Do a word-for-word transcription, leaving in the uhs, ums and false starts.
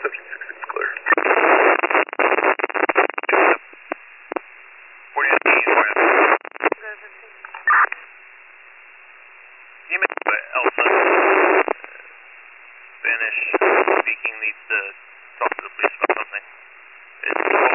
seven six six clear. forty-nine East, you may have Alpha. Spanish speaking needs to talk to the police about something. It's